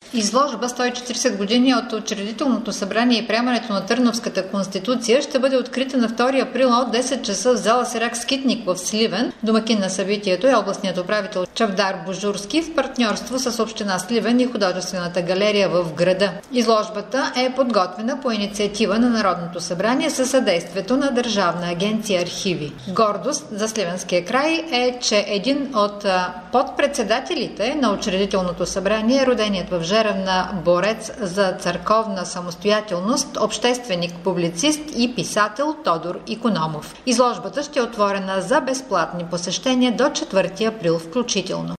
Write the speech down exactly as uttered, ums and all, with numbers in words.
Изложба сто и четиридесет години от Учредителното събрание и приемането на Търновската конституция ще бъде открита на втори април от десет часа в зала Сирак Скитник в Сливен. Домакин на събитието е областният управител Чавдар Божурски в партньорство с община Сливен и художествената галерия в града. Изложбата е подготвена по инициатива на Народното събрание със съдействието на Държавна агенция архиви. Гордост за Сливенския край е, че един от подпредседателите на Учредителното събрание е роденият в Жеравна борец за църковна самостоятелност, общественик, публицист и писател Тодор Икономов. Изложбата ще е отворена за безплатни посещения до четвърти април включително.